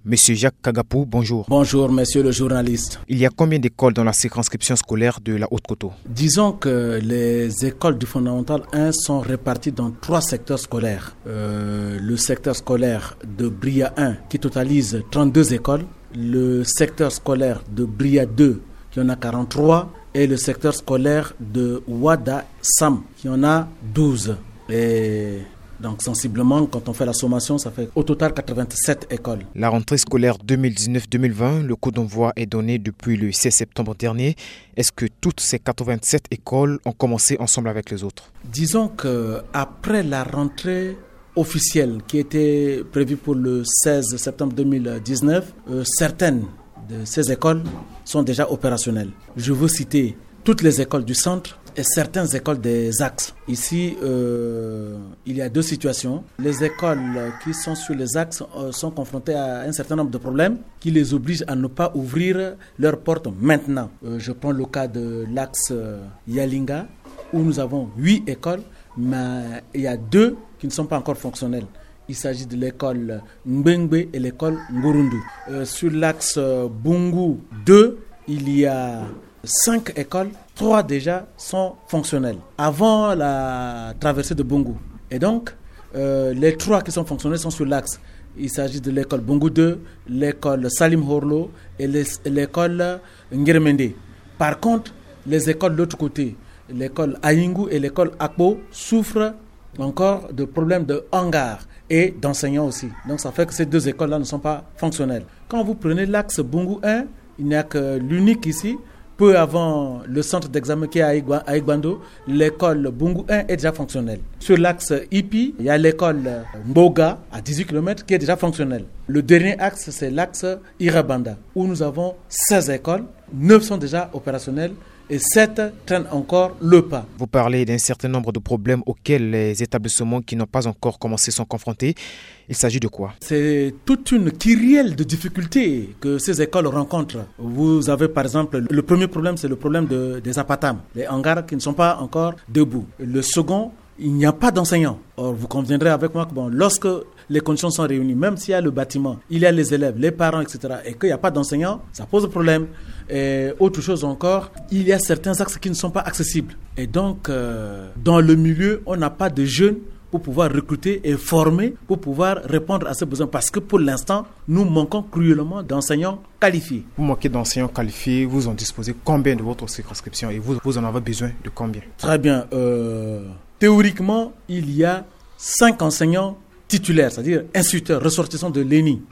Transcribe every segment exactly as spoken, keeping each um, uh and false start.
Monsieur Jacques Kagapou, bonjour. Bonjour, monsieur le journaliste. Il y a combien d'écoles dans la circonscription scolaire de la Haute-Coteau? Disons que les écoles du fondamental un sont réparties dans trois secteurs scolaires. Euh, le secteur scolaire de Bria un qui totalise trente-deux écoles, le secteur scolaire de Bria deux qui en a quarante-trois et le secteur scolaire de Ouada Sam qui en a douze. Et donc sensiblement, quand on fait la sommation, ça fait au total quatre-vingt-sept écoles. La rentrée scolaire deux mille dix-neuf deux mille vingt, le coup d'envoi est donné depuis le seize septembre dernier. Est-ce que toutes ces quatre-vingt-sept écoles ont commencé ensemble avec les autres? Disons qu'après la rentrée officielle qui était prévue pour le seize septembre deux mille dix-neuf, euh, certaines de ces écoles sont déjà opérationnelles. Je veux citer toutes les écoles du centre et certaines écoles des axes. Ici, euh, il y a deux situations. Les écoles qui sont sur les axes euh, sont confrontées à un certain nombre de problèmes qui les obligent à ne pas ouvrir leurs portes maintenant. Euh, je prends le cas de l'axe euh, Yalinga, où nous avons huit écoles, mais il y a deux qui ne sont pas encore fonctionnelles. Il s'agit de l'école Mbengbe et l'école Ngurundu. Euh, sur l'axe euh, Bungu deux, il y a cinq écoles, trois déjà sont fonctionnelles avant la traversée de Bungu. Et donc, euh, les trois qui sont fonctionnelles sont sur l'axe. Il s'agit de l'école Bungu deux, l'école Salim Horlo et les, l'école Ngeremende. Par contre, les écoles de l'autre côté, l'école Ayingu et l'école Akbo souffrent encore de problèmes de hangar et d'enseignants aussi. Donc ça fait que ces deux écoles-là ne sont pas fonctionnelles. Quand vous prenez l'axe Bungu un, il n'y a que l'unique ici. Peu avant le centre d'examen qui est à Igbando, l'école Bungu un est déjà fonctionnelle. Sur l'axe Ipi, il y a l'école Mboga à dix-huit kilomètres qui est déjà fonctionnelle. Le dernier axe, c'est l'axe Irabanda, où nous avons seize écoles, neuf sont déjà opérationnelles et sept traînent encore le pas. Vous parlez d'un certain nombre de problèmes auxquels les établissements qui n'ont pas encore commencé sont confrontés. Il s'agit de quoi? C'est toute une kyrielle de difficultés que ces écoles rencontrent. Vous avez par exemple, le premier problème, c'est le problème de, des apatam, les hangars qui ne sont pas encore debout. Le second, il n'y a pas d'enseignants. Or, vous conviendrez avec moi que bon, lorsque les conditions sont réunies, même s'il y a le bâtiment, il y a les élèves, les parents, et cetera, et qu'il n'y a pas d'enseignants, ça pose problème. Et autre chose encore, il y a certains axes qui ne sont pas accessibles. Et donc, euh, dans le milieu, on n'a pas de jeunes pour pouvoir recruter et former, pour pouvoir répondre à ces besoins. Parce que pour l'instant, nous manquons cruellement d'enseignants qualifiés. Vous manquez d'enseignants qualifiés, vous en disposez combien de votre circonscription et vous, vous en avez besoin de combien? Très bien. Euh, théoriquement, il y a cinq enseignants titulaires, c'est-à-dire instituteurs, ressortissants de l'E N I.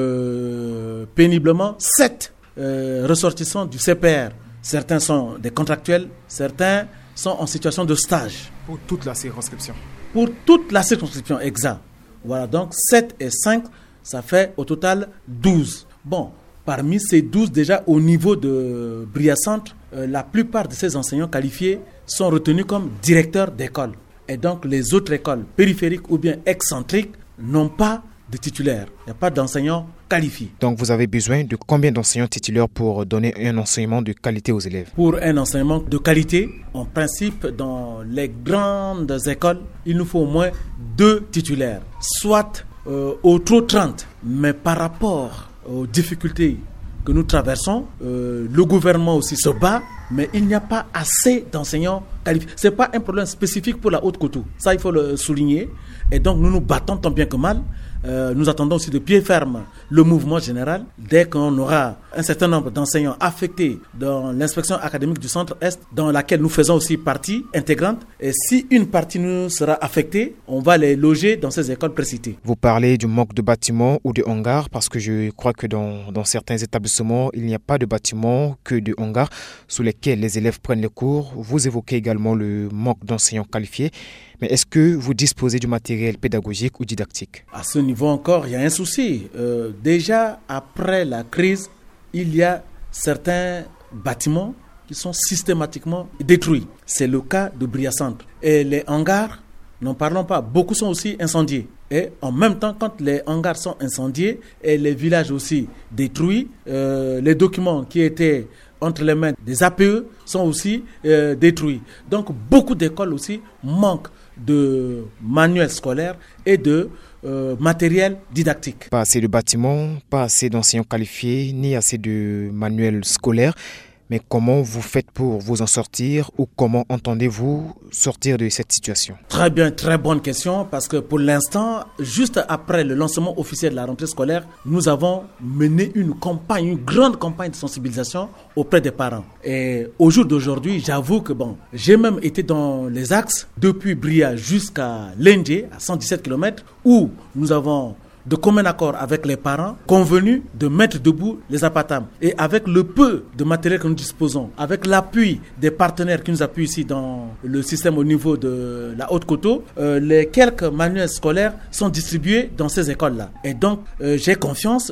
Euh, péniblement, sept euh, ressortissants du C P R. Certains sont des contractuels, certains sont en situation de stage. Pour toute la circonscription? Pour toute la circonscription, exact. Voilà, donc sept et cinq, ça fait au total douze. Bon, parmi ces douze, déjà au niveau de Bria Centre, euh, la plupart de ces enseignants qualifiés sont retenus comme directeurs d'école. Et donc les autres écoles périphériques ou bien excentriques n'ont pas de titulaires. Il n'y a pas d'enseignants qualifiés. Donc vous avez besoin de combien d'enseignants titulaires pour donner un enseignement de qualité aux élèves? Pour un enseignement de qualité, en principe, dans les grandes écoles, il nous faut au moins deux titulaires, soit euh, au trop trente. Mais par rapport aux difficultés que nous traversons, euh, le gouvernement aussi se bat, mais il n'y a pas assez d'enseignants qualifiés. Ce n'est pas un problème spécifique pour la Haute-Coteau. Ça, il faut le souligner. Et donc, nous nous battons tant bien que mal. Euh, nous attendons aussi de pied ferme le mouvement général. Dès qu'on aura un certain nombre d'enseignants affectés dans l'inspection académique du Centre-Est, dans laquelle nous faisons aussi partie intégrante, et si une partie nous sera affectée, on va les loger dans ces écoles précitées. Vous parlez du manque de bâtiments ou de hangars, parce que je crois que dans, dans certains établissements, il n'y a pas de bâtiments que de hangars sous lesquels les élèves prennent les cours. Vous évoquez également le manque d'enseignants qualifiés. Mais est-ce que vous disposez du matériel pédagogique ou didactique? À ce niveau encore, il y a un souci. Euh, déjà, après la crise, il y a certains bâtiments qui sont systématiquement détruits. C'est le cas de Bria Centre. Et les hangars, n'en parlons pas, beaucoup sont aussi incendiés. Et en même temps, quand les hangars sont incendiés et les villages aussi détruits, euh, les documents qui étaient entre les mains des A P E sont aussi euh, détruits. Donc beaucoup d'écoles aussi manquent de manuels scolaires et de euh, matériel didactique. Pas assez de bâtiments, pas assez d'enseignants qualifiés, ni assez de manuels scolaires. Mais comment vous faites pour vous en sortir ou comment entendez-vous sortir de cette situation? Très bien, très bonne question parce que pour l'instant, juste après le lancement officiel de la rentrée scolaire, nous avons mené une campagne, une grande campagne de sensibilisation auprès des parents. Et au jour d'aujourd'hui, j'avoue que bon, j'ai même été dans les axes depuis Bria jusqu'à Lendje, à cent dix-sept kilomètres, où nous avons de commun accord avec les parents, convenu de mettre debout les apatames. Et avec le peu de matériel que nous disposons, avec l'appui des partenaires qui nous appuient ici dans le système au niveau de la Haute-Koto, euh, les quelques manuels scolaires sont distribués dans ces écoles-là. Et donc, euh, j'ai confiance,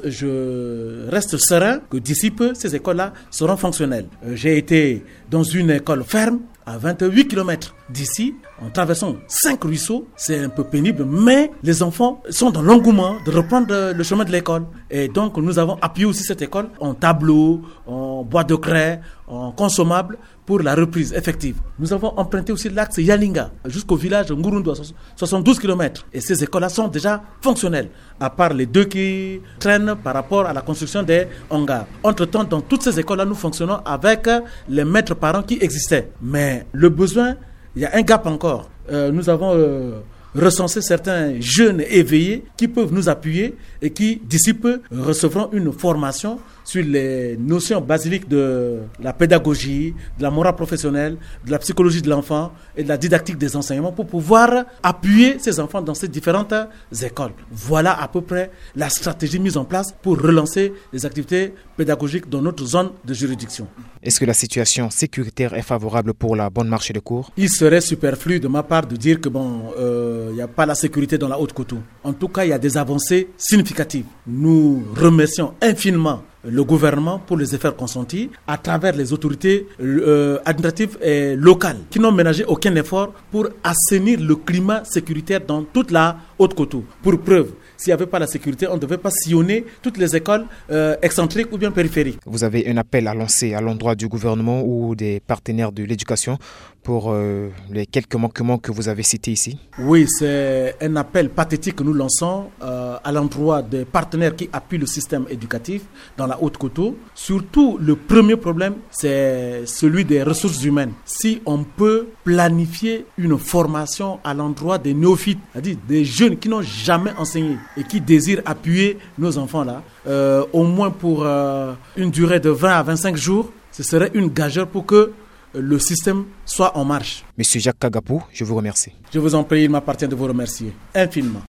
je reste serein que d'ici peu, ces écoles-là seront fonctionnelles. Euh, j'ai été dans une école ferme, à vingt-huit kilomètres d'ici, en traversant cinq ruisseaux. C'est un peu pénible, mais les enfants sont dans l'engouement de reprendre le chemin de l'école. Et donc, nous avons appuyé aussi cette école en tableau, en boîte de craie, en consommable pour la reprise effective. Nous avons emprunté aussi l'axe Yalinga jusqu'au village Ngurundu, à soixante-douze kilomètres. Et ces écoles-là sont déjà fonctionnelles, à part les deux qui traînent par rapport à la construction des hangars. Entre-temps, dans toutes ces écoles-là, nous fonctionnons avec les maîtres parents qui existaient. Mais le besoin, il y a un gap encore. Euh, nous avons euh, recensé certains jeunes éveillés qui peuvent nous appuyer et qui, d'ici peu, recevront une formation sur les notions basiques de la pédagogie, de la morale professionnelle, de la psychologie de l'enfant et de la didactique des enseignements pour pouvoir appuyer ces enfants dans ces différentes écoles. Voilà à peu près la stratégie mise en place pour relancer les activités pédagogiques dans notre zone de juridiction. Est-ce que la situation sécuritaire est favorable pour la bonne marche des cours? Il serait superflu de ma part de dire que bon, euh, il n'y a pas la sécurité dans la Haute-Koto. En tout cas, il y a des avancées significatives. Nous remercions infiniment le gouvernement pour les efforts consentis à travers les autorités euh, administratives et locales qui n'ont ménagé aucun effort pour assainir le climat sécuritaire dans toute la Haute-Koto. Pour preuve, s'il n'y avait pas la sécurité, on ne devait pas sillonner toutes les écoles euh, excentriques ou bien périphériques. Vous avez un appel à lancer à l'endroit du gouvernement ou des partenaires de l'éducation pour euh, les quelques manquements que vous avez cités ici? Oui, c'est un appel pathétique que nous lançons euh, à l'endroit des partenaires qui appuient le système éducatif dans la Haute-Koto. Surtout, le premier problème, c'est celui des ressources humaines. Si on peut planifier une formation à l'endroit des néophytes, c'est-à-dire des jeunes qui n'ont jamais enseigné et qui désirent appuyer nos enfants-là, euh, au moins pour euh, une durée de vingt à vingt-cinq jours, ce serait une gageure pour que le système soit en marche. Monsieur Jacques Kagapou, je vous remercie. Je vous en prie, il m'appartient de vous remercier infiniment.